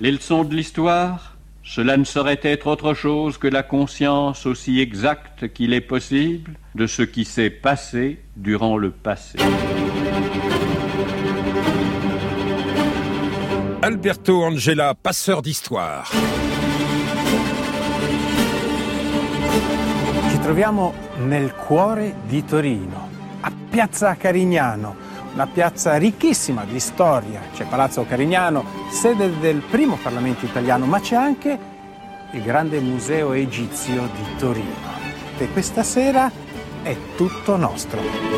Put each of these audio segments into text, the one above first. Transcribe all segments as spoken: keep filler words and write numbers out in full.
Les leçons de l'histoire, cela ne saurait être autre chose que la conscience aussi exacte qu'il est possible de ce qui s'est passé durant le passé. Alberto Angela, passeur d'histoire. Ci troviamo nel cuore di Torino, a Piazza Carignano, una piazza ricchissima di storia. C'è Palazzo Carignano, sede del primo Parlamento italiano, ma c'è anche il grande museo egizio di Torino. E questa sera è tutto nostro.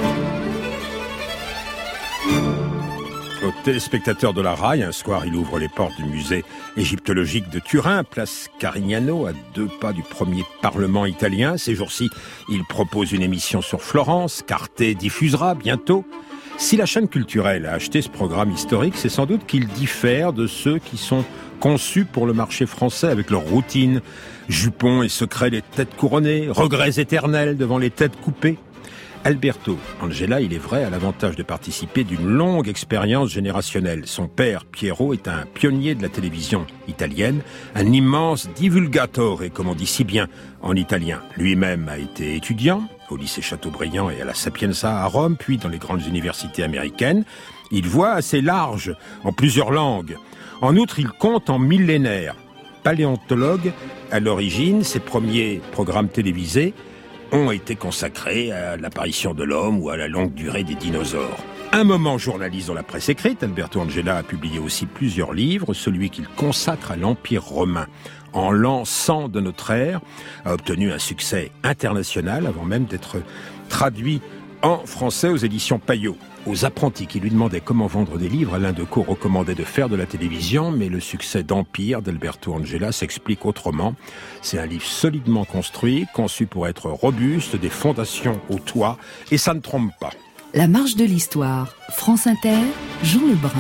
Aux téléspectateurs de la R A I, un soir, il ouvre les portes du musée égyptologique de Turin, place Carignano, à deux pas du premier parlement italien. Ces jours-ci, il propose une émission sur Florence, qu'Arte diffusera bientôt. Si la chaîne culturelle a acheté ce programme historique, c'est sans doute qu'il diffère de ceux qui sont conçus pour le marché français avec leur routine, jupons et secrets des têtes couronnées, regrets éternels devant les têtes coupées. Alberto Angela, il est vrai, a l'avantage de participer d'une longue expérience générationnelle. Son père, Piero, est un pionnier de la télévision italienne, un immense divulgatore, comme on dit si bien en italien. Lui-même a été étudiant au lycée Chateaubriand et à la Sapienza à Rome, puis dans les grandes universités américaines. Il voit assez large, en plusieurs langues. En outre, il compte en millénaires. Paléontologue, à l'origine, ses premiers programmes télévisés ont été consacrés à l'apparition de l'homme ou à la longue durée des dinosaures. Un moment journaliste dans la presse écrite, Alberto Angela a publié aussi plusieurs livres. Celui qu'il consacre à l'Empire romain en l'an cent de notre ère a obtenu un succès international avant même d'être traduit en français aux éditions Payot. Aux apprentis qui lui demandaient comment vendre des livres, Alain Decaux recommandait de faire de la télévision, mais le succès d'Empire d'Alberto Angela s'explique autrement. C'est un livre solidement construit, conçu pour être robuste, des fondations au toit, et ça ne trompe pas. La marche de l'histoire, France Inter, Jean Lebrun.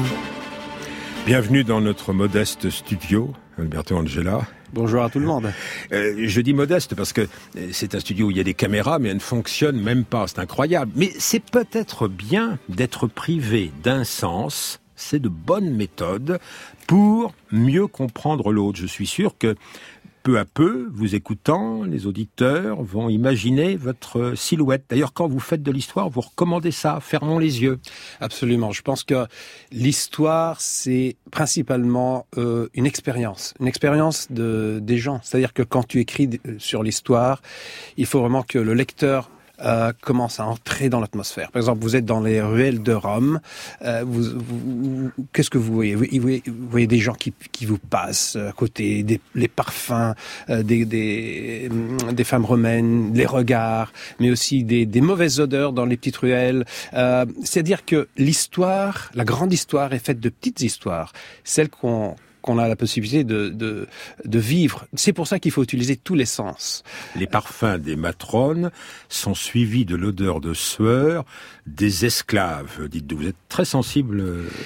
Bienvenue dans notre modeste studio, Alberto Angela. Bonjour à tout le monde. Euh, je dis modeste parce que c'est un studio où il y a des caméras, mais elles ne fonctionnent même pas. C'est incroyable. Mais c'est peut-être bien d'être privé d'un sens. C'est de bonnes méthodes pour mieux comprendre l'autre. Je suis sûr que peu à peu, vous écoutant, les auditeurs vont imaginer votre silhouette. D'ailleurs, quand vous faites de l'histoire, vous recommandez ça, fermons les yeux. Absolument. Je pense que l'histoire, c'est principalement euh, une expérience, une expérience de, des gens. C'est-à-dire que quand tu écris sur l'histoire, il faut vraiment que le lecteur Euh, commence à entrer dans l'atmosphère. Par exemple, vous êtes dans les ruelles de Rome, euh, vous, vous, qu'est-ce que vous voyez? vous, vous, vous voyez des gens qui, qui vous passent à côté, des, les parfums, euh, des, des, des femmes romaines, les regards, mais aussi des, des mauvaises odeurs dans les petites ruelles. Euh, c'est-à-dire que l'histoire, la grande histoire est faite de petites histoires, celles qu'on qu'on a la possibilité de, de, de vivre. C'est pour ça qu'il faut utiliser tous les sens. Les parfums des matrones sont suivis de l'odeur de sueur des esclaves. Dites-vous, vous êtes très sensible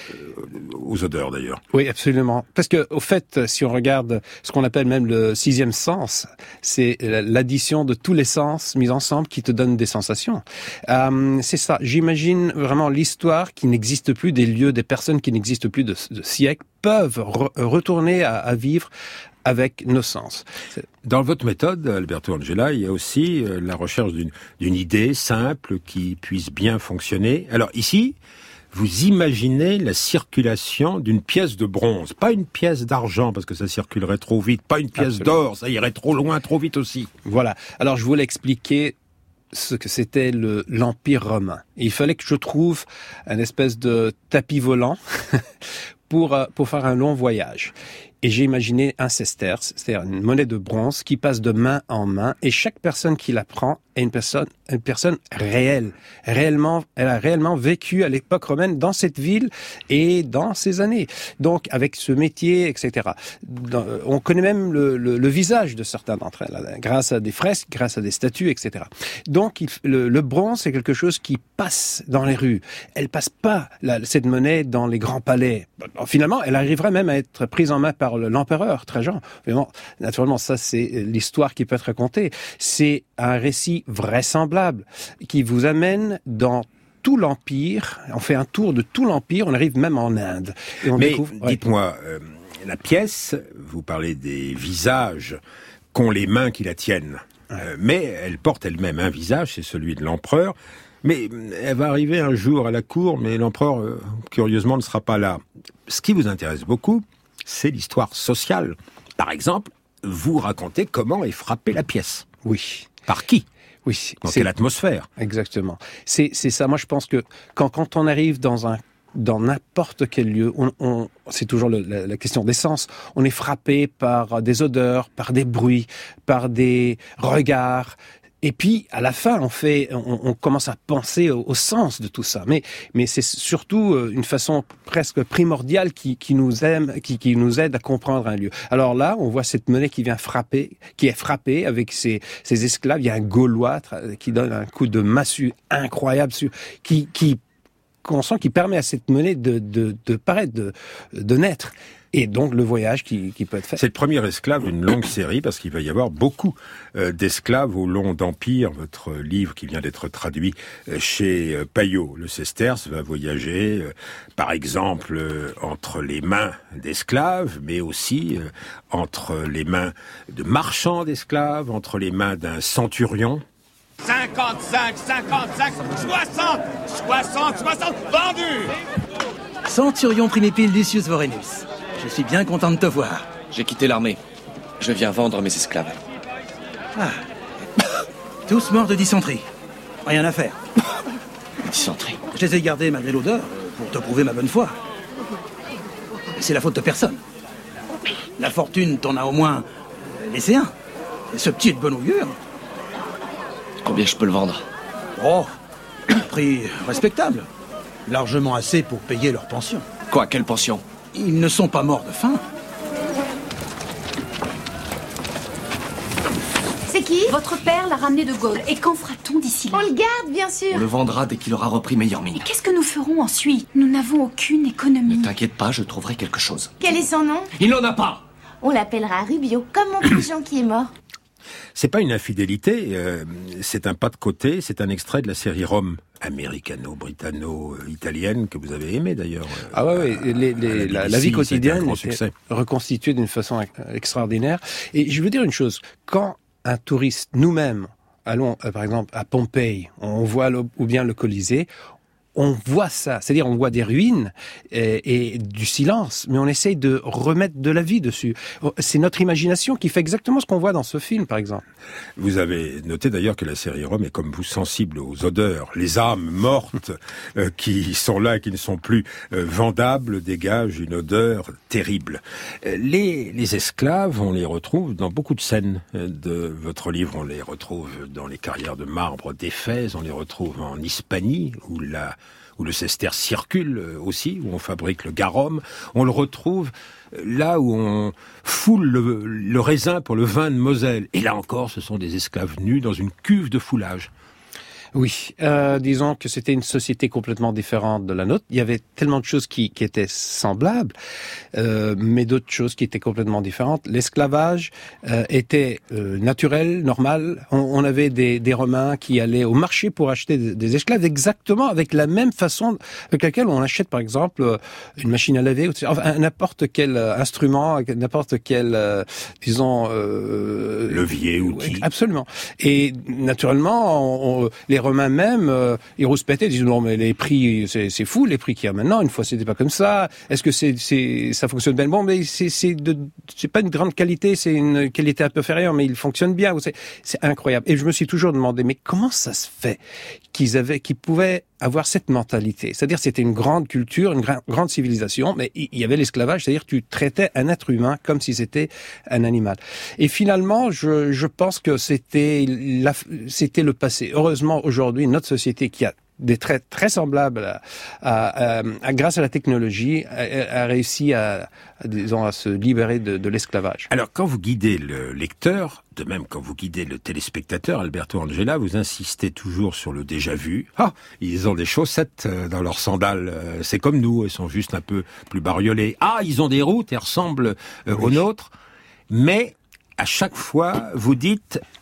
aux odeurs d'ailleurs. Oui, absolument. Parce que, au fait, si on regarde ce qu'on appelle même le sixième sens, c'est l'addition de tous les sens mis ensemble qui te donne des sensations. Euh, c'est ça. J'imagine vraiment l'histoire qui n'existe plus, des lieux, des personnes qui n'existent plus de, de siècles, peuvent re- retourner à, à vivre avec nos sens. C'est... Dans votre méthode, Alberto Angela, il y a aussi euh, la recherche d'une, d'une idée simple qui puisse bien fonctionner. Alors ici, vous imaginez la circulation d'une pièce de bronze, pas une pièce d'argent parce que ça circulerait trop vite, pas une pièce Absolument. d'or, ça irait trop loin, trop vite aussi. Voilà. Alors je voulais expliquer ce que c'était le, l'Empire romain. Et il fallait que je trouve un espèce de tapis volant pour, pour faire un long voyage. Et j'ai imaginé un sesterce, c'est-à-dire une monnaie de bronze qui passe de main en main, et chaque personne qui la prend est une personne, une personne réelle. Réellement, elle a réellement vécu à l'époque romaine dans cette ville et dans ces années. Donc, avec ce métier, et cetera. Dans, on connaît même le, le, le visage de certains d'entre elles, grâce à des fresques, grâce à des statues, et cetera. Donc, il, le, le bronze, c'est quelque chose qui passe dans les rues. Elle passe pas, la, cette monnaie, dans les grands palais. Finalement, elle arriverait même à être prise en main par l'empereur Trajan. Vraiment, naturellement, ça, c'est l'histoire qui peut être racontée. C'est un récit vraisemblable qui vous amène dans tout l'Empire. On fait un tour de tout l'Empire. On arrive même en Inde. Et on Mais découvre... dites-moi, euh, la pièce, vous parlez des visages qu'ont les mains qui la tiennent. Euh, mais elle porte elle-même un visage, c'est celui de l'empereur. Mais elle va arriver un jour à la cour, mais l'empereur, euh, curieusement, ne sera pas là. Ce qui vous intéresse beaucoup, c'est l'histoire sociale. Par exemple, vous racontez comment est frappée la pièce. Oui. Par qui ? Oui. Dans quelle atmosphère ? Exactement. C'est, c'est ça. Moi, je pense que quand, quand on arrive dans un dans n'importe quel lieu, on, on, c'est toujours le, la, la question des sens. On est frappé par des odeurs, par des bruits, par des regards. Et puis, à la fin, on fait, on, on commence à penser au, au sens de tout ça. Mais, mais c'est surtout une façon presque primordiale qui, qui nous aime, qui, qui nous aide à comprendre un lieu. Alors là, on voit cette monnaie qui vient frapper, qui est frappée avec ses, ses esclaves. Il y a un Gaulois qui donne un coup de massue incroyable, qui, qui, qu'on sent qui permet à cette monnaie de, de, de paraître, de, de naître. Et donc le voyage qui, qui peut être fait. C'est le premier esclave d'une longue série, parce qu'il va y avoir beaucoup euh, d'esclaves au long d'Empire. Votre livre, qui vient d'être traduit euh, chez euh, Payot, le Sesterce, va voyager, euh, par exemple, euh, entre les mains d'esclaves, mais aussi euh, entre les mains de marchands d'esclaves, entre les mains d'un centurion. cinquante-cinq, cinquante-cinq, soixante, soixante, soixante, vendu! Centurion Primipile Lucius Vorenus. Je suis bien content de te voir. J'ai quitté l'armée. Je viens vendre mes esclaves. Ah. Tous morts de dysenterie. Rien à faire. Dysenterie. Je les ai gardés malgré l'odeur pour te prouver ma bonne foi. C'est la faute de personne. La fortune t'en a au moins laissé un. Et ce petit est de bonne augure. Combien je peux le vendre ? Oh, un prix respectable. Largement assez pour payer leur pension. Quoi, quelle pension ? Ils ne sont pas morts de faim. C'est qui ? Votre père l'a ramené de Gaule. Et qu'en fera-t-on d'ici là ? On le garde, bien sûr. On le vendra dès qu'il aura repris meilleure mine. Mais qu'est-ce que nous ferons ensuite ? Nous n'avons aucune économie. Ne t'inquiète pas, je trouverai quelque chose. Quel est son nom ? Il n'en a pas. On l'appellera Rubio, comme mon pigeon qui est mort. C'est pas une infidélité, euh, c'est un pas de côté, c'est un extrait de la série Rome, américano-britanno-italienne, que vous avez aimé d'ailleurs. Euh, ah ouais, ouais. Les, les, la, la, la vie quotidienne était reconstituée d'une façon extraordinaire. Et je veux dire une chose, quand un touriste, nous-mêmes, allons euh, par exemple à Pompéi, on voit le, ou bien le Colisée, on voit ça, c'est-à-dire on voit des ruines et, et du silence, mais on essaye de remettre de la vie dessus. C'est notre imagination qui fait exactement ce qu'on voit dans ce film, par exemple. Vous avez noté d'ailleurs que la série Rome est comme vous sensible aux odeurs. Les âmes mortes euh, qui sont là et qui ne sont plus euh, vendables dégagent une odeur terrible. Les, les esclaves, on les retrouve dans beaucoup de scènes de votre livre. On les retrouve dans les carrières de marbre d'Éphèse, on les retrouve en Hispanie, où la où le Sesterce circule aussi, où on fabrique le garum. On le retrouve là où on foule le, le raisin pour le vin de Moselle. Et là encore, ce sont des esclaves nus dans une cuve de foulage. Oui, euh, disons que c'était une société complètement différente de la nôtre. Il y avait tellement de choses qui, qui étaient semblables, euh, mais d'autres choses qui étaient complètement différentes. L'esclavage euh, était euh, naturel, normal. On, on avait des, des Romains qui allaient au marché pour acheter des, des esclaves, exactement avec la même façon avec laquelle on achète, par exemple, une machine à laver, enfin, n'importe quel instrument, n'importe quel, euh, disons... Euh, levier, outil. Absolument. Et naturellement, on, on, les Les Romains même, euh, ils rouspétaient, ils disaient non mais les prix, c'est, c'est fou les prix qu'il y a maintenant. Une fois c'était pas comme ça. Est-ce que c'est, c'est, ça fonctionne bien ? Bon, mais c'est, c'est, de, c'est pas une grande qualité, c'est une qualité un peu inférieure, mais il fonctionne bien. C'est, c'est incroyable. Et je me suis toujours demandé, mais comment ça se fait qu'ils avaient, qu'ils pouvaient avoir cette mentalité ? C'est-à-dire, c'était une grande culture, une gra- grande civilisation, mais il y avait l'esclavage, c'est-à-dire tu traitais un être humain comme si c'était un animal. Et finalement, je, je pense que c'était, la, c'était le passé. Heureusement, aujourd'hui, notre société qui a des traits très semblables à, à, à, à grâce à la technologie, a, a réussi à, à, disons, à se libérer de, de l'esclavage. Alors, quand vous guidez le lecteur, de même quand vous guidez le téléspectateur, Alberto Angela, vous insistez toujours sur le déjà-vu. Ah, ils ont des chaussettes dans leurs sandales, c'est comme nous, elles sont juste un peu plus bariolées. Ah, ils ont des routes, elles ressemblent euh, oui. aux nôtres. Mais, à chaque fois, vous dites...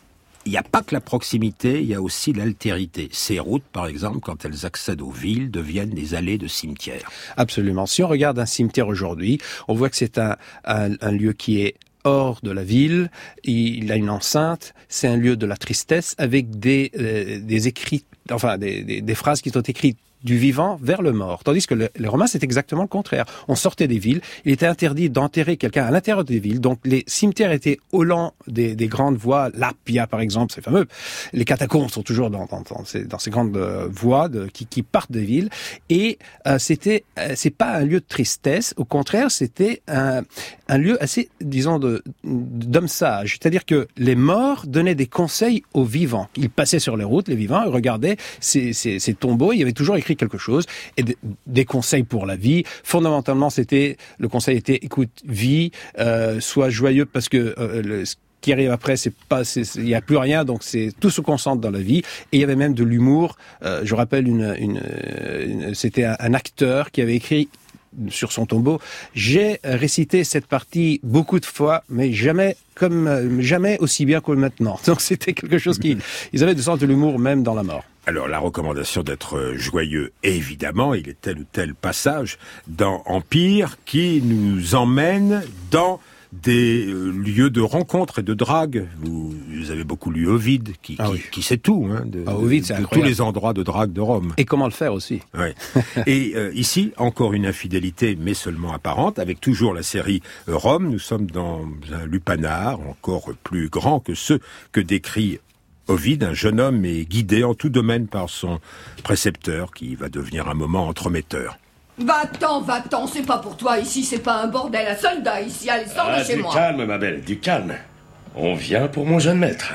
il n'y a pas que la proximité, il y a aussi l'altérité. Ces routes, par exemple, quand elles accèdent aux villes, deviennent des allées de cimetières. Absolument. Si on regarde un cimetière aujourd'hui, on voit que c'est un, un, un lieu qui est hors de la ville, il a une enceinte, c'est un lieu de la tristesse avec des, euh, des écrits, enfin des, des, des phrases qui sont écrites du vivant vers le mort. Tandis que le, les Romains, c'est exactement le contraire. On sortait des villes, il était interdit d'enterrer quelqu'un à l'intérieur des villes, donc les cimetières étaient au long des, des grandes voies, l'Appia par exemple, c'est fameux. Les catacombes sont toujours dans, dans, dans, ces, dans ces grandes euh, voies de, qui, qui partent des villes, et euh, c'était, euh, c'est pas un lieu de tristesse, au contraire, c'était un, un lieu assez, disons, de, d'hommes sages. C'est-à-dire que les morts donnaient des conseils aux vivants. Ils passaient sur les routes, les vivants, ils regardaient ces, ces, ces tombeaux, il y avait toujours écrit quelque chose, et de, des conseils pour la vie. Fondamentalement, c'était, le conseil était, écoute, vie, euh, sois joyeux, parce que euh, le, ce qui arrive après, c'est pas, il n'y a plus rien, donc c'est tout se concentre dans la vie. Et il y avait même de l'humour. Euh, je rappelle une, une, une c'était un, un acteur qui avait écrit sur son tombeau, j'ai récité cette partie beaucoup de fois, mais jamais comme jamais aussi bien que maintenant. Donc c'était quelque chose qui, ils avaient du sens de l'humour même dans la mort. Alors la recommandation d'être joyeux, évidemment, il est tel ou tel passage dans Empire qui nous emmène dans des lieux de rencontre et de drague. Vous, vous avez beaucoup lu Ovide, qui, ah qui, oui. qui sait tout, hein, de, ah, Ovide, c'est de tous les endroits de drague de Rome. Et comment le faire aussi. Ouais. Et euh, ici, encore une infidélité, mais seulement apparente, avec toujours la série Rome. Nous sommes dans un lupanar encore plus grand que ceux que décrit Ovide. Un jeune homme est guidé en tout domaine par son précepteur, qui va devenir un moment entremetteur. Va-t'en, va-t'en, c'est pas pour toi ici, c'est pas un bordel à soldats ici, allez, sors ah, de chez du moi. Du calme, ma belle, du calme. On vient pour mon jeune maître.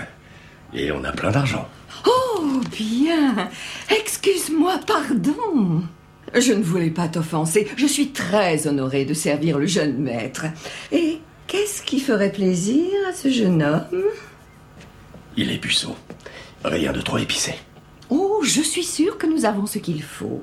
Et on a plein d'argent. Oh, bien. Excuse-moi, pardon. Je ne voulais pas t'offenser, je suis très honorée de servir le jeune maître. Et qu'est-ce qui ferait plaisir à ce jeune homme? Il est puceau. Rien de trop épicé. Oh, je suis sûre que nous avons ce qu'il faut.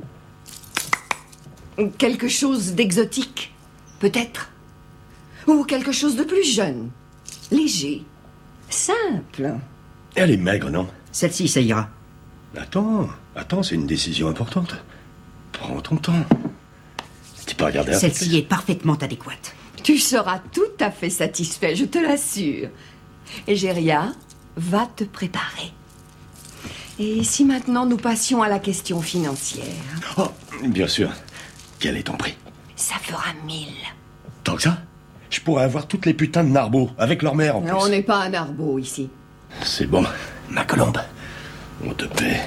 Quelque chose d'exotique, peut-être. Ou quelque chose de plus jeune, léger, simple. Elle est maigre, non? Celle-ci, ça ira. Attends, attends, c'est une décision importante. Prends ton temps. Tu peux regarder un peu. Celle-ci est parfaitement adéquate. Tu seras tout à fait satisfait, je te l'assure. Egéria, va te préparer. Et si maintenant nous passions à la question financière? Oh, bien sûr. Quel est ton prix? Ça fera mille. Tant que ça? Je pourrais avoir toutes les putains de narbeaux, avec leur mère en plus. On n'est pas un narbeau ici. C'est bon, ma colombe. On te paie.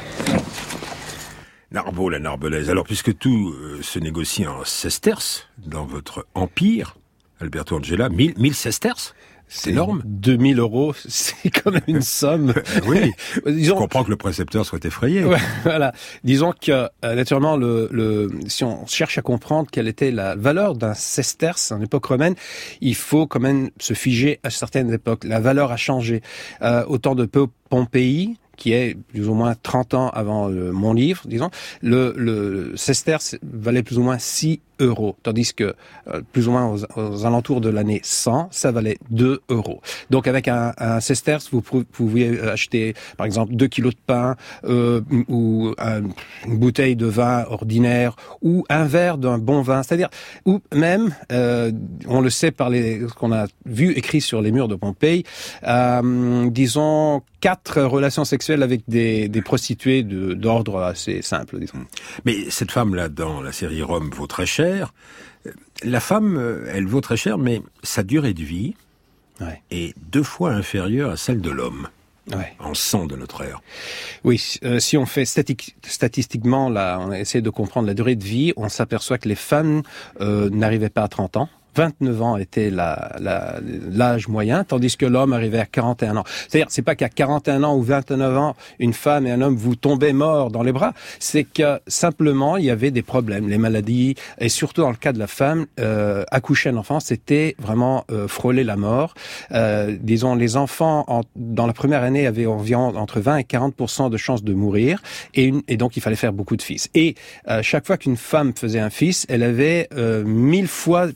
Narbeau, la narbelaise. Alors, puisque tout euh, se négocie en sesterces, dans votre empire, Alberto Angela, mille, mille sesterces? C'est énorme. deux mille euros, c'est quand même une somme. Oui. Disons, je comprends que le précepteur soit effrayé. Ouais, voilà. Disons que, euh, naturellement, le, le, si on cherche à comprendre quelle était la valeur d'un sesterce en époque romaine, il faut quand même se figer à certaines époques. La valeur a changé. Euh, au temps de Pompéi, qui est plus ou moins trente ans avant euh, mon livre, disons, le, le sesterce valait plus ou moins six euros, tandis que euh, plus ou moins aux, aux alentours de l'année cent, ça valait deux euros. Donc avec un, un sesterce, vous pouviez acheter par exemple deux kilos de pain euh, ou un, une bouteille de vin ordinaire ou un verre d'un bon vin, c'est-à-dire ou même, euh, on le sait par les ce qu'on a vu écrit sur les murs de Pompéi, euh, disons quatre relations sexuelles avec des, des prostituées de, d'ordre assez simple, disons. Mais cette femme-là, dans la série Rome, vaut très cher. La femme, elle vaut très cher, mais sa durée de vie ouais. est deux fois inférieure à celle de l'homme. Ouais. En sang de notre ère. Oui, euh, si on fait statique, statistiquement, là, on essaie de comprendre la durée de vie, on s'aperçoit que les femmes euh, n'arrivaient pas à trente ans. vingt-neuf ans était la, la, l'âge moyen, tandis que l'homme arrivait à quarante et un ans. C'est-à-dire, c'est pas qu'à quarante et un ans ou vingt-neuf ans, une femme et un homme vous tombaient morts dans les bras. C'est que simplement, il y avait des problèmes, les maladies, et surtout dans le cas de la femme, euh, accoucher un enfant, c'était vraiment euh, frôler la mort. Euh, disons, les enfants, en, dans la première année, avaient environ entre vingt et quarante pour cent de chances de mourir, et, une, et donc il fallait faire beaucoup de fils. Et euh, chaque fois qu'une femme faisait un fils, elle avait euh, mille fois plus de chances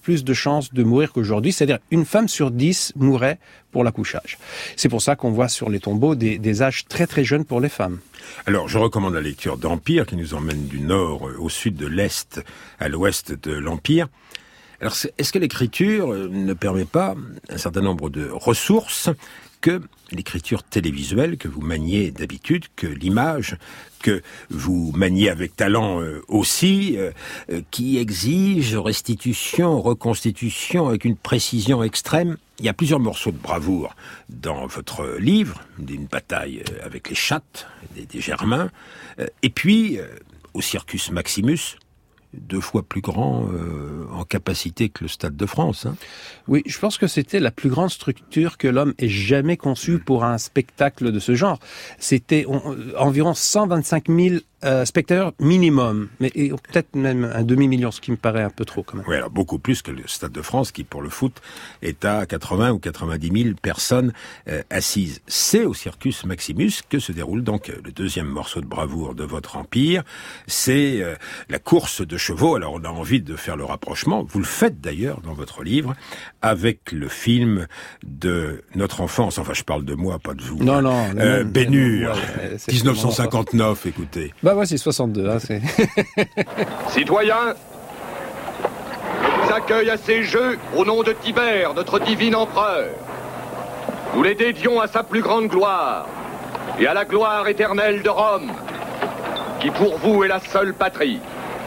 chances de mourir qu'aujourd'hui. C'est-à-dire une femme sur dix mourrait pour l'accouchage. C'est pour ça qu'on voit sur les tombeaux des, des âges très très jeunes pour les femmes. Alors, je recommande la lecture d'Empire, qui nous emmène du nord au sud de l'est à l'ouest de l'Empire. Alors, est-ce que l'écriture ne permet pas un certain nombre de ressources que l'écriture télévisuelle que vous maniez d'habitude, que l'image que vous maniez avec talent euh, aussi, euh, euh, qui exige restitution, reconstitution avec une précision extrême? Il y a plusieurs morceaux de bravoure dans votre livre, d'une bataille avec les chattes, des, des Germains, euh, et puis euh, au Circus Maximus, deux fois plus grand euh, en capacité que le Stade de France. Hein. Oui, je pense que c'était la plus grande structure que l'homme ait jamais conçue pour un spectacle de ce genre. C'était on, environ cent vingt-cinq mille euh, spectateurs minimum, mais et peut-être même un demi-million, ce qui me paraît un peu trop quand même. Oui, alors beaucoup plus que le Stade de France, qui pour le foot est à quatre-vingts ou quatre-vingt-dix mille personnes euh, assises. C'est au Circus Maximus que se déroule donc le deuxième morceau de bravoure de votre empire. C'est euh, la course de chevaux. Alors on a envie de faire le rapprochement, vous le faites d'ailleurs dans votre livre, avec le film de notre enfance, enfin je parle de moi, pas de vous. Non, non. non euh, Ben Hur, ouais, dix-neuf cent cinquante-neuf, écoutez. Bah ouais, c'est soixante-deux. Hein, c'est... Citoyens, je vous accueille à ces jeux au nom de Tibère, notre divin empereur. Nous les dédions à sa plus grande gloire et à la gloire éternelle de Rome, qui pour vous est la seule patrie.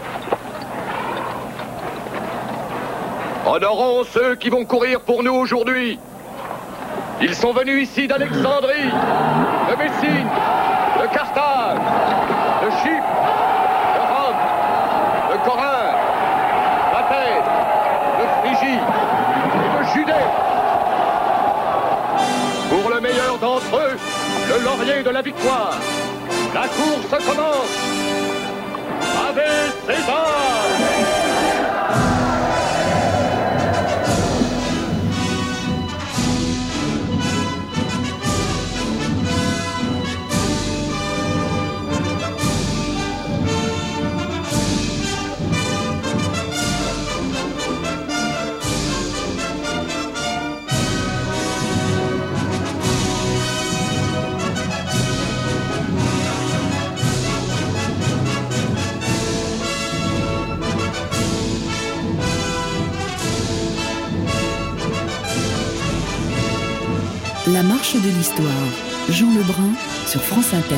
Honorons ceux qui vont courir pour nous aujourd'hui. Ils sont venus ici d'Alexandrie, de Messine, de Carthage, de Chypre, de Rome, de Corinthe, d'Athènes, de Phrygie et de Judée. Pour le meilleur d'entre eux, le laurier de la victoire. La course commence. Ave César! La marche de l'histoire. Jean Lebrun sur France Inter.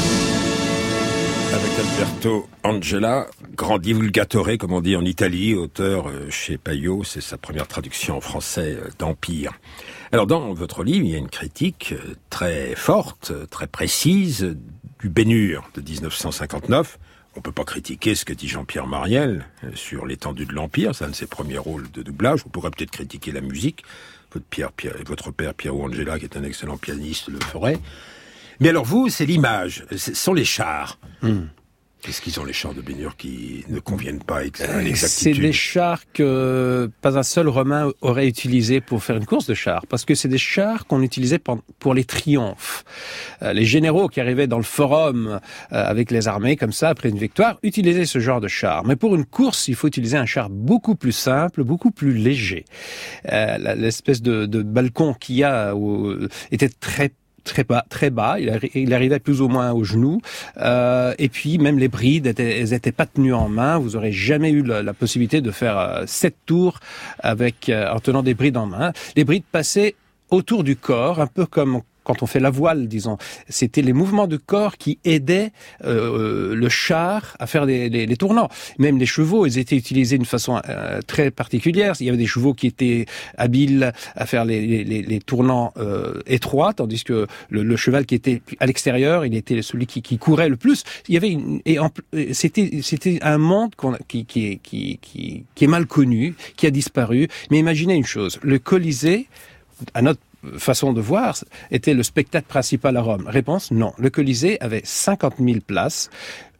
Avec Alberto Angela, grand divulgatore, comme on dit en Italie, auteur chez Payot, c'est sa première traduction en français d'Empire. Alors dans votre livre, il y a une critique très forte, très précise du Ben Hur de dix-neuf cent cinquante-neuf. On peut pas critiquer ce que dit Jean-Pierre Mariel sur l'étendue de l'Empire, c'est un de ses premiers rôles de doublage. On pourrait peut-être critiquer la musique. Votre, Pierre, Pierre, votre père, Piero Angela, qui est un excellent pianiste, le ferait. Mais alors vous, c'est l'image, ce sont les chars. Mm. Qu'est-ce qu'ils ont, les chars de Ben Hur, qui ne conviennent pas à l'exactitude? C'est des chars que pas un seul Romain aurait utilisé pour faire une course de chars, parce que c'est des chars qu'on utilisait pour les triomphes. Les généraux qui arrivaient dans le forum avec les armées, comme ça, après une victoire, utilisaient ce genre de chars. Mais pour une course, il faut utiliser un char beaucoup plus simple, beaucoup plus léger. L'espèce de, de balcon qu'il y a était très très bas, très bas. Il, arri- il arrivait plus ou moins aux genoux. Euh, et puis même les brides, étaient, elles étaient pas tenues en main. Vous aurez jamais eu la, la possibilité de faire euh, sept tours avec euh, en tenant des brides en main. Les brides passaient autour du corps, un peu comme quand on fait la voile, disons. C'était les mouvements de corps qui aidaient euh, le char à faire les, les, les tournants. Même les chevaux, ils étaient utilisés d'une façon euh, très particulière. Il y avait des chevaux qui étaient habiles à faire les, les, les tournants euh, étroits, tandis que le, le cheval qui était à l'extérieur, il était celui qui, qui courait le plus. Il y avait une, et en, c'était c'était un monde qu'on, qui, qui, qui, qui, qui est mal connu, qui a disparu. Mais imaginez une chose, le Colisée, à notre façon de voir, était le spectacle principal à Rome. Réponse, non. Le Colisée avait cinquante mille places.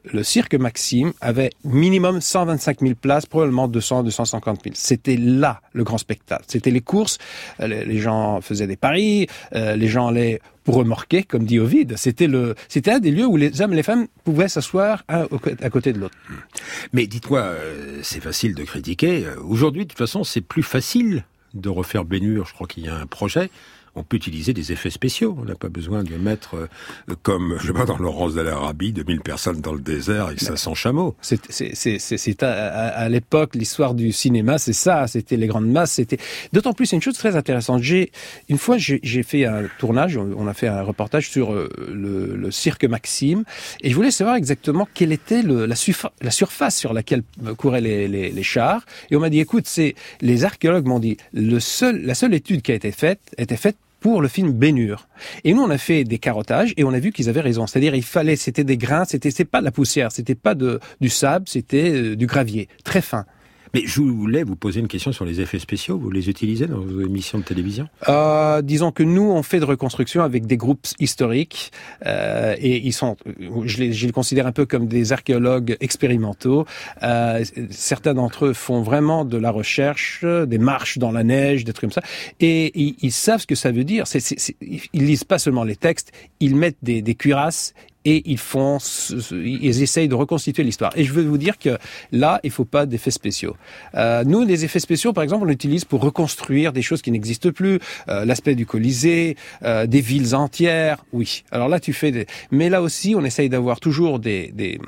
le cirque Maxime avait minimum cent vingt-cinq mille places, probablement deux cents, deux cent cinquante mille. C'était là le grand spectacle. C'était les courses, les gens faisaient des paris, euh, les gens allaient pour remorquer, comme dit Ovide. C'était le, c'était un des lieux où les hommes et les femmes pouvaient s'asseoir un à côté de l'autre. Mais dites-moi, euh, c'est facile de critiquer. Aujourd'hui, de toute façon, c'est plus facile de refaire Ben-Hur. Je crois qu'il y a un projet. On peut utiliser des effets spéciaux. On n'a pas besoin de mettre, euh, comme, je sais pas, dans Laurence de l'Arabie, deux mille personnes dans le désert avec cinq cents chameaux. C'est, c'est, c'est, c'est, c'est à, à, à l'époque, l'histoire du cinéma, c'est ça. C'était les grandes masses. C'était, d'autant plus, c'est une chose très intéressante. J'ai, une fois, j'ai, j'ai fait un tournage, on a fait un reportage sur euh, le, le cirque Maxime, et je voulais savoir exactement quelle était le, la, surfa, la surface sur laquelle couraient les, les, les chars. Et on m'a dit, écoute, c'est, les archéologues m'ont dit, le seul, la seule étude qui a été faite, était faite pour le film Ben-Hur. Et nous, on a fait des carottages et on a vu qu'ils avaient raison. C'est-à-dire, il fallait, c'était des grains, c'était, c'est pas de la poussière, c'était pas de, du sable, c'était euh, du gravier, très fin. Mais je voulais vous poser une question sur les effets spéciaux. Vous les utilisez dans vos émissions de télévision ? euh, Disons que nous, on fait de reconstruction avec des groupes historiques euh, et ils sont, je les, je les considère un peu comme des archéologues expérimentaux. Euh, certains d'entre eux font vraiment de la recherche, des marches dans la neige, des trucs comme ça, et ils, ils savent ce que ça veut dire. C'est, c'est, c'est, ils lisent pas seulement les textes, ils mettent des, des cuirasses. Et ils font, ils essayent de reconstituer l'histoire. Et je veux vous dire que là, il faut pas d'effets spéciaux. Euh, nous, les effets spéciaux, par exemple, on l'utilise pour reconstruire des choses qui n'existent plus. Euh, l'aspect du Colisée, euh, des villes entières. Oui. Alors là, tu fais des. Mais là aussi, on essaye d'avoir toujours des des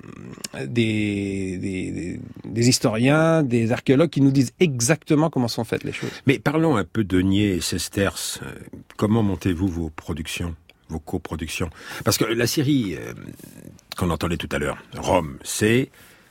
des des, des, des historiens, des archéologues qui nous disent exactement comment sont faites les choses. Mais parlons un peu de Nier et Sesterce. Comment montez-vous vos productions ? Vos coproductions. Parce que la série euh, qu'on entendait tout à l'heure, Rome, c'est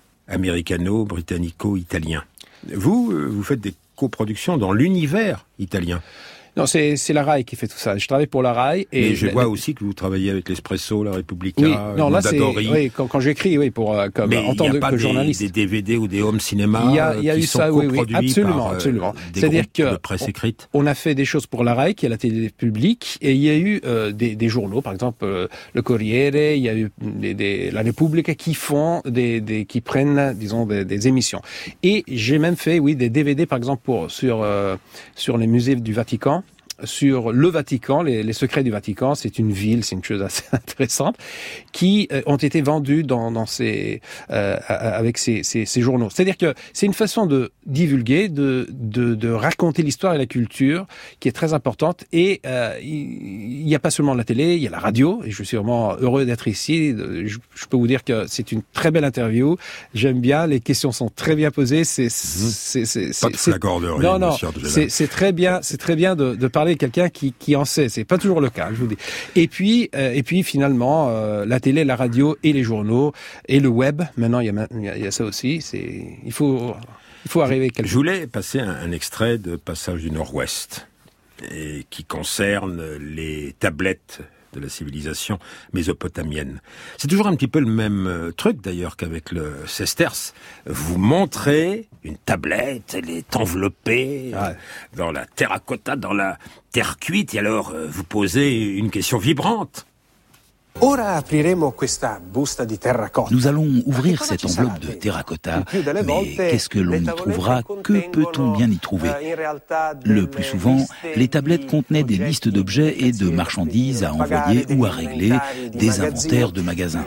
américano-britannico-italien. Vous, euh, vous faites des coproductions dans l'univers italien. Non, c'est, c'est la R A I qui fait tout ça. Je travaille pour la R A I. Et mais je la, vois la... aussi que vous travaillez avec l'Espresso, la Repubblica, oui, non, là, c'est, Mondadori. oui, quand, quand j'écris, oui, pour, euh, comme, en tant que, que journaliste. Mais il n'y a pas des, des D V D ou des home cinéma il y a, il y a qui eu sont ça, coproduits oui, oui, absolument, par absolument. Euh, des C'est-à-dire groupes que de presse écrite. On, on a fait des choses pour la R A I, qui est la télé publique, et il y a eu euh, des, des journaux, par exemple euh, le Corriere, il y a eu des, des, la Repubblica qui font, des, des, qui prennent, disons, des, des émissions. Et j'ai même fait, oui, des D V D, par exemple, pour, sur, euh, sur les musées du Vatican. Sur le Vatican, les, les secrets du Vatican, c'est une ville, c'est une chose assez intéressante, qui euh, ont été vendus dans, dans ces, euh, avec ces, ces, ces journaux. C'est-à-dire que c'est une façon de divulguer, de, de, de raconter l'histoire et la culture, qui est très importante. Et euh, il n'y a pas seulement la télé, il y a la radio. Et je suis vraiment heureux d'être ici. Je, je peux vous dire que c'est une très belle interview. J'aime bien, les questions sont très bien posées. C'est, mmh. c'est, c'est, c'est, pas de flagornerie, non, non, monsieur c'est, c'est très bien, c'est très bien de, de parler quelqu'un qui, qui en sait. C'est pas toujours le cas, je vous dis. Et puis, euh, et puis finalement, euh, la télé, la radio et les journaux et le web. Maintenant, il y a, il y a, il y a ça aussi. C'est, il faut, il faut arriver. Quelque... Je voulais passer un, un extrait de Passage du Nord-Ouest et qui concerne les tablettes de la civilisation mésopotamienne. C'est toujours un petit peu le même euh, truc d'ailleurs qu'avec le sesterce. Vous montrez une tablette, elle est enveloppée ouais. dans la terracotta, dans la terre cuite, et alors euh, vous posez une question vibrante. Nous allons ouvrir cette enveloppe de terracotta, mais qu'est-ce que l'on y trouvera? Que peut-on bien y trouver? Le plus souvent, les tablettes contenaient des listes d'objets et de marchandises à envoyer ou à régler, des inventaires de magasins.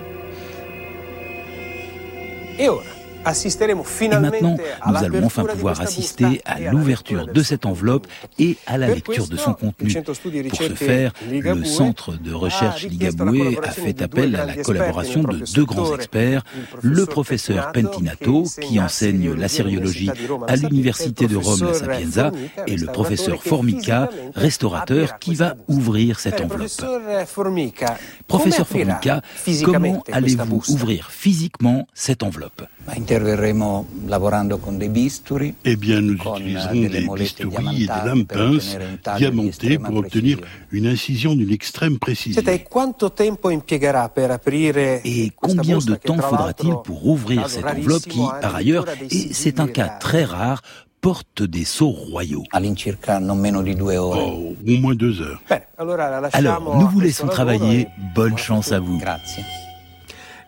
Et maintenant, nous allons enfin pouvoir assister à l'ouverture de cette enveloppe et à la lecture de son contenu. Pour ce faire, le Centre de recherche Ligabue a fait appel à la collaboration de deux grands experts, le professeur Pentinato, qui enseigne la syriologie à l'Université de Rome La Sapienza, et le professeur Formica, restaurateur, qui va ouvrir cette enveloppe. Professeur Formica, comment allez-vous ouvrir physiquement cette enveloppe ? Eh bien, nous utiliserons des bistouris et des lames pinces diamantées pour obtenir une incision d'une extrême précision. Et combien de temps faudra-t-il pour ouvrir cette enveloppe qui, par ailleurs, et c'est un cas très rare, porte des sceaux royaux? Oh, au moins deux heures. Alors, nous vous laissons travailler. Bonne chance à vous.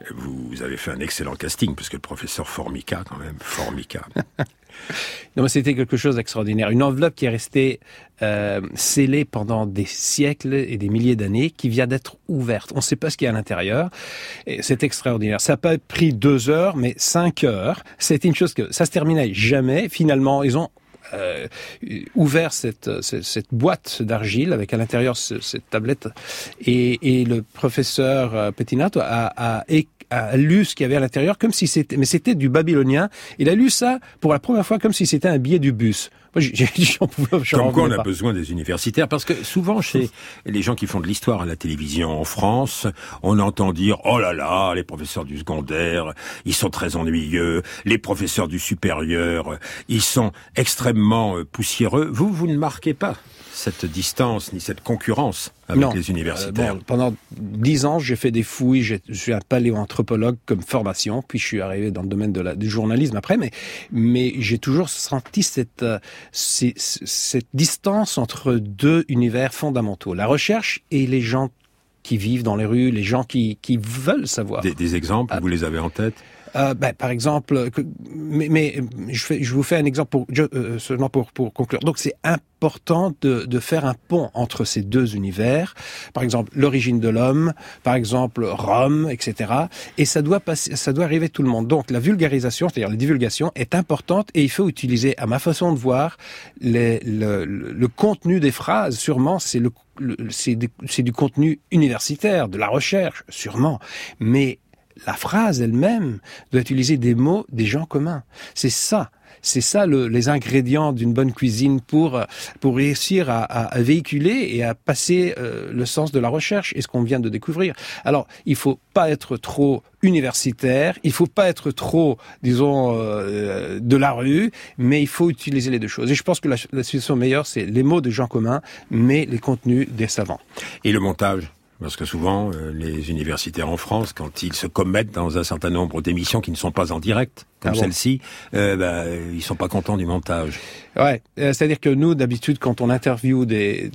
Vous avez fait un excellent casting, parce que le professeur Formica, quand même, Formica. Non, mais c'était quelque chose d'extraordinaire. Une enveloppe qui est restée euh, scellée pendant des siècles et des milliers d'années, qui vient d'être ouverte. On ne sait pas ce qu'il y a à l'intérieur. Et c'est extraordinaire. Ça n'a pas pris deux heures, mais cinq heures. C'était une chose que ça se terminait jamais. Finalement, ils ont Euh, ouvert cette, cette, cette boîte d'argile avec à l'intérieur ce, cette tablette et, et le professeur euh, Pettinato a, a, a lu ce qu'il y avait à l'intérieur comme si c'était, mais c'était du babylonien. Il a lu ça pour la première fois comme si c'était un billet du bus. Moi, j'ai, j'en pouvais, j'en Comme quoi on a pas. besoin des universitaires, parce que souvent chez les gens qui font de l'histoire à la télévision en France, on entend dire « Oh là là, les professeurs du secondaire, ils sont très ennuyeux, les professeurs du supérieur, ils sont extrêmement poussiéreux ». Vous, vous ne marquez pas cette distance ni cette concurrence avec non. les universitaires. Euh, bon, pendant dix ans, j'ai fait des fouilles, j'ai, je suis un paléoanthropologue comme formation, puis je suis arrivé dans le domaine de la, du journalisme après, mais, mais j'ai toujours senti cette, euh, cette, cette distance entre deux univers fondamentaux, la recherche et les gens qui vivent dans les rues, les gens qui, qui veulent savoir. Des, des exemples, ah, vous les avez en tête ? Euh, ben, par exemple, que, mais, mais je, fais, je vous fais un exemple pour, euh, seulement pour, pour conclure. Donc, c'est important de, de faire un pont entre ces deux univers. Par exemple, l'origine de l'homme, par exemple, Rome, et cetera. Et ça doit passer, ça doit arriver à tout le monde. Donc, la vulgarisation, c'est-à-dire la divulgation, est importante et il faut utiliser, à ma façon de voir, les, le, le, le contenu des phrases. Sûrement, c'est le, le c'est, du, c'est du contenu universitaire, de la recherche, sûrement. Mais la phrase elle-même doit utiliser des mots des gens communs. C'est ça. C'est ça le, les ingrédients d'une bonne cuisine pour pour réussir à, à, à véhiculer et à passer euh, le sens de la recherche et ce qu'on vient de découvrir. Alors, il faut pas être trop universitaire, il faut pas être trop, disons, euh, de la rue, mais il faut utiliser les deux choses. Et je pense que la, la solution meilleure, c'est les mots des gens communs, mais les contenus des savants. Et le montage ? Parce que souvent, euh, les universitaires en France, quand ils se commettent dans un certain nombre d'émissions qui ne sont pas en direct, comme ah bon. celle-ci, euh, bah, ils sont pas contents du montage. Ouais, euh, c'est-à-dire que nous, d'habitude, quand on interviewe des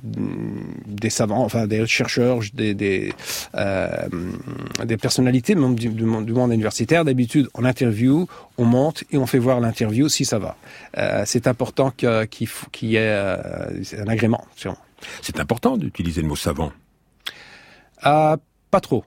des savants, enfin des chercheurs, des des, euh, des personnalités même du, du, monde, du monde universitaire, d'habitude, on interviewe, on monte et on fait voir l'interview si ça va. Euh, c'est important que, qu'il, faut, qu'il y ait euh, un agrément, sûrement. C'est important d'utiliser le mot savant. Ah, pas trop.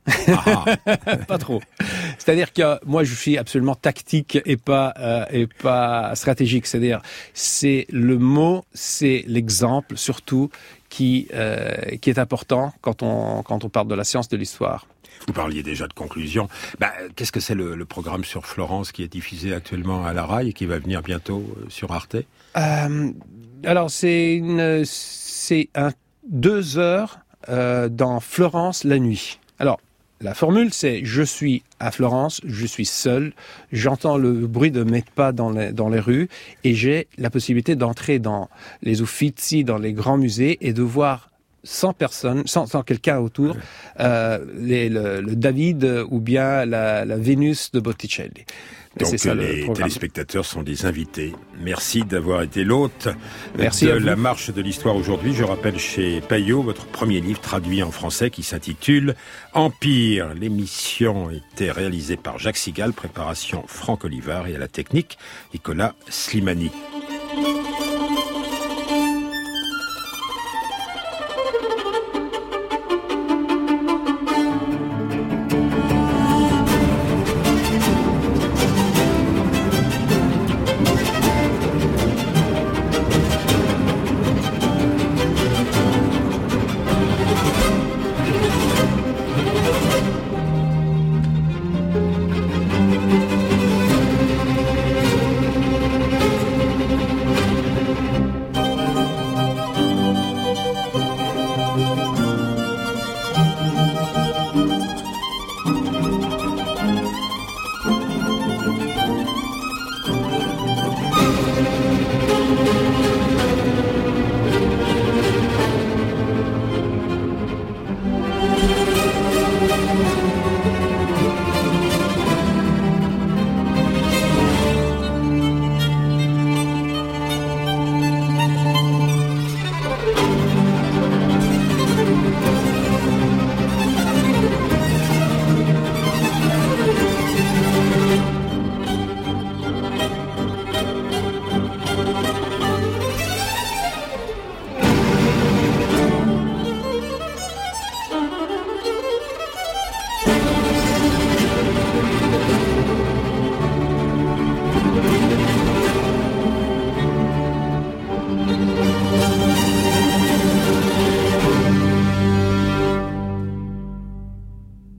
Pas trop. C'est-à-dire que moi, je suis absolument tactique et pas euh, et pas stratégique. C'est-à-dire, c'est le mot, c'est l'exemple surtout qui euh, qui est important quand on quand on parle de la science de l'histoire. Vous parliez déjà de conclusion. Bah, qu'est-ce que c'est le, le programme sur Florence qui est diffusé actuellement à la Rai et qui va venir bientôt sur Arte ? euh, Alors, c'est une c'est un deux heures. Euh, dans Florence la nuit. Alors, la formule, c'est « Je suis à Florence, je suis seul, j'entends le bruit de mes pas dans les, dans les rues et j'ai la possibilité d'entrer dans les Uffizi, dans les grands musées et de voir sans personne, sans, sans quelqu'un autour, euh, les, le, le David ou bien la, la Vénus de Botticelli. » Donc c'est ça, les téléspectateurs sont des invités. Merci d'avoir été l'hôte Merci de la marche de l'histoire aujourd'hui. Je rappelle chez Payot votre premier livre traduit en français qui s'intitule Empire. L'émission était réalisée par Jacques Sigal, préparation Franck Olivard et à la technique Nicolas Slimani.